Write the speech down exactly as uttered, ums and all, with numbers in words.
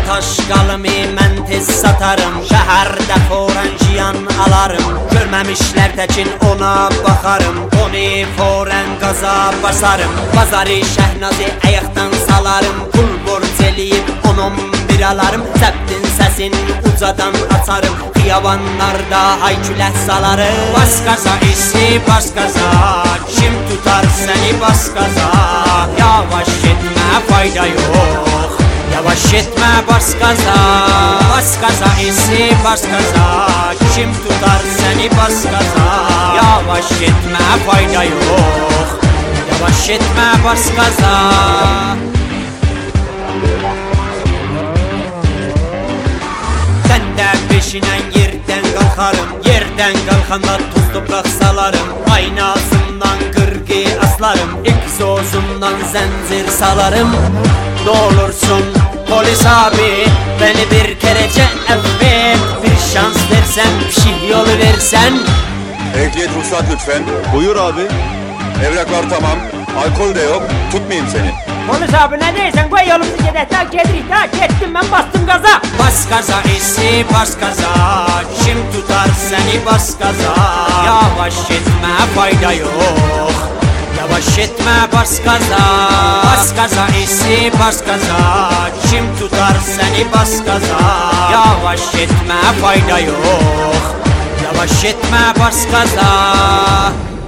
taşqalımı mən tez satarım. Şəhərdə forən jiyan alarım. Görməmişlər təkin ona baxarım. Onu forən qaza basarım. Bazarı Şəhnazı ayaqdan salarım. Pul borc eləyib onun bir alarım. Səbtin səsini ucadan açarım. Xiyabanlarda haykülə salarım. Bas qaza isi bas qaza, kim tutar səni bas qaza. Yavaş etmə fayda yox, yavaş etmə bas qaza. Bas qaza isi bas qaza, kim tutar səni bas qaza. Yavaş etmə fayda yox, yavaş etmə bas qaza. Sən də peşinən yerdən qalxarım. Yerdən qalxanda toz topraq salarım. Aynasından qırğı aslarım. Egzozundan zəncir salarım. Ne olursun polis abi, beni bir kerece affet. Bir şans versen, bir şey yol versen. Ehliyet ruhsat lütfen. Buyur abi. Evraklar tamam. Alkol de yok. Tutmayayım seni. Polis abi ne deyirsən? Qoy yolumuzu gedək. Ta gedirik, ta getdim mən bastım qaza. Bas gaza isi bas gaza, kim tutar seni bas gaza. Yavaş etme fayda yok, yavaş etme bas gaza. Bas gaza isi bas gaza, kim tutar seni bas gaza. Yavaş etme fayda yok, yavaş etme bas gaza.